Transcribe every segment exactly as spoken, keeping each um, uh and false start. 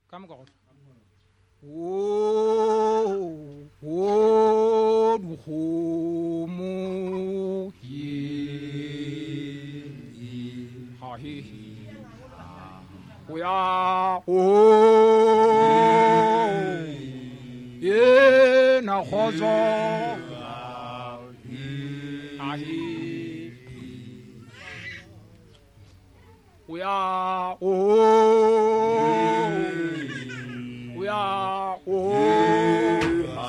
Come go. Oh, oh, homo, ye, ha, he, he, we are, oh, ye, na, hozo, ha, he, we are, oh, we are, oh,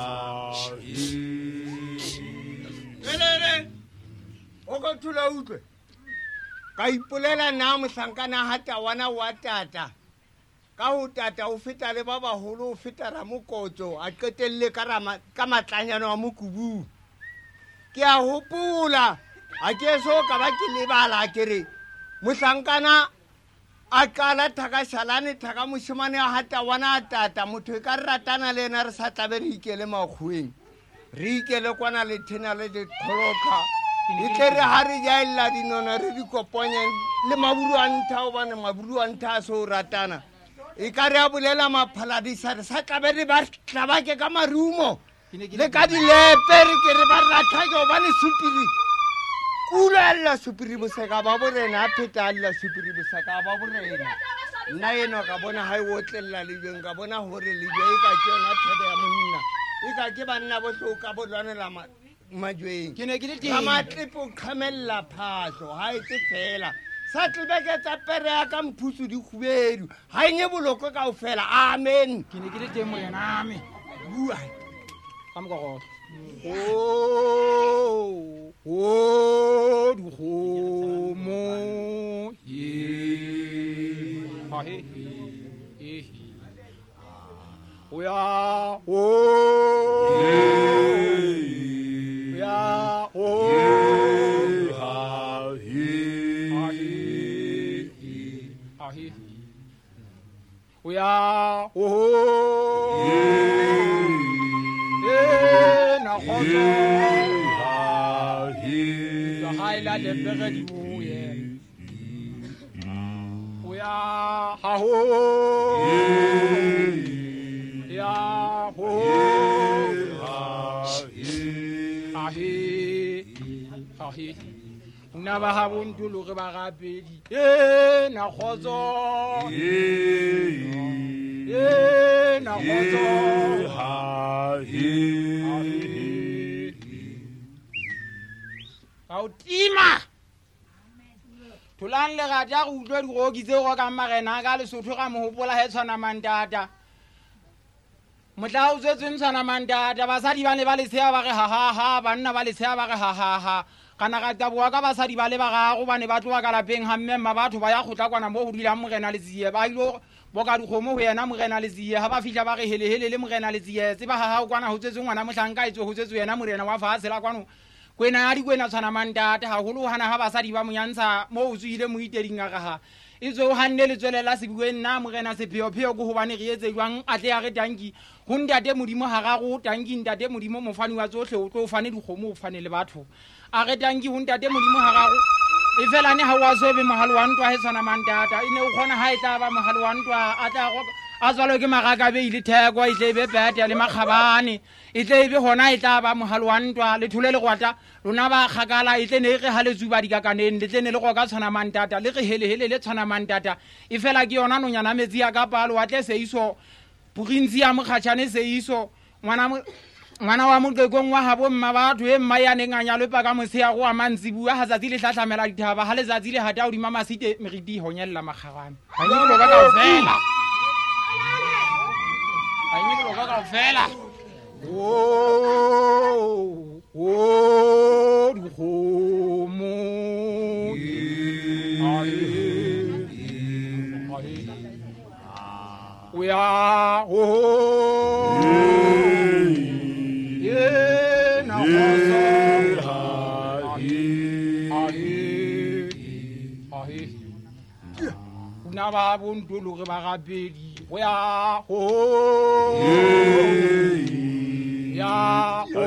Elele o ka thula utlwe ka ipolela na mohlankana hata wana wa tata ka ho tata o feta le ba baholo o feta ra mokotso a qetelle ka rama ka matlanyana wa mokubu ke a hopola a ke so ka ba ke lebala kere mohlankana a qala thaka shalane thaka moshimane a hata wana tata motho e ka ratana le ena re sa tlabe re ikele makgweng re ikele kwana le thena le dikholoka e tle re ha re jaella dinona re di koponya le maburu a ntha o bana maburu a ntha a so ratana e ka re a bolela maphaladisa re sa tlabe re ba tlabake ka marumo le ka dilepe re ke re ba ratha ke obane supiri kulella supiri boseka ba borena a pheta alla supiri boseka ba borena nna eno ka bona ha e otlella le jeng ka bona hore le je e ka ke yona thebe ya monna e ka ke banna bohlo ka bolwanela majweng Ke ne ke le teng. ka matlepo khamella phahlo ha e tse fela sa tlebeke tsa pere ya ka mphusu di khubedu ha e nye boloko ka ofela amen Ke ne ke le teng morena ame. bua Come go. oh, oh, homo, ye, Ha, he, he, he. we are, oh, we are, oh, Ha, he, ha, he, he. we are, oh, yeah, na hozo, the highlight the very yeah. We are, ha ho, yeah, ho, Ha, he, ha, he. Una ba ha buntu lo re ba gapedi. yeah, na hozo, yeah, na hozo, Ka o tima. Thulang le ga ja go utlwa digoki tse go ka magena ka Lesotho ga mo hopola he tshwana mandata. Motla o tsetseng tshwana mandata basadi ba ne ba le tsea ba re ha ha ha banna ba le tsea ba re ha ha ha. Kana ga taboa ka basadi ba le ba gago ba ne ba tloa ka lapeng ha mmemma batho ba ya khotla kwana mo go dila morena le tsiye ba ilo boka dikgomo ho yena morena le tsiye ha ba fihla ba re hele hele le morena le tsiye tse ba ha ha kwana ho tsetseng ngwana mohlanka itse ho tsetswe yena morena wa fatshe la kwano kwena ya di kwena tshwana mandata ha holo hana ha basadi ba monyantsha mo o tswile mo iteding a ga ha itse o hanne le tswelela sebuwe nna morena sepheo pheo go hobane re etse jwang a tle ya re tanki ho ntate modimo ha ga go tanki ntate modimo mofani wa tsohle o tlo fane dikgomo o fane le batho a re tanki ho ntate modimo ha ga go e fela ne ha wa swebe mohalo wa ntwa he tshwana mandata ine o khona ha e tla ba mohalo wa ntwa a tla go a zwalo ke magaka be ile theko e tle be bete le makhabane e tle be hona e tla ba mohalo wa ntwa le thule le gwata lona ba khakala e tle ne re ha le tsuba dikakaneng le tle ne le go ka tshwana mandata le re hele hele le tshwana mandata e fela ke yona nonyana metsi ya ka palo wa tle se iso burinzi ya mokhatshane se iso ngwana ngwana wa moqekong wa habo mma batho e mma ya neng a nyalwe pa ka mosea go a mantsi bua ha tsatsi le hlahlamela dithaba ha le tsatsi le hata o di mama site meriti honyella magagane ha nye lo ka ka fela ha nye lo ka ka fela oh, oh, homo, we are, oh, yeah, na hozo, una ba buntu lo re ba gapedi we are, oh, ya oh,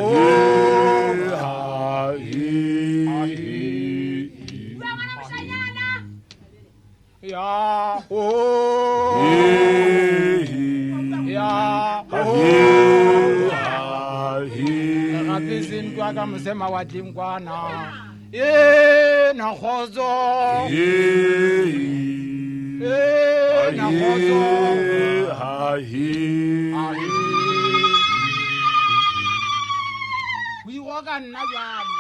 ya, oh, re gape sentwa ka mosema wa tleng kwana e na kgotso e na kgotso o iwa ka nna jalo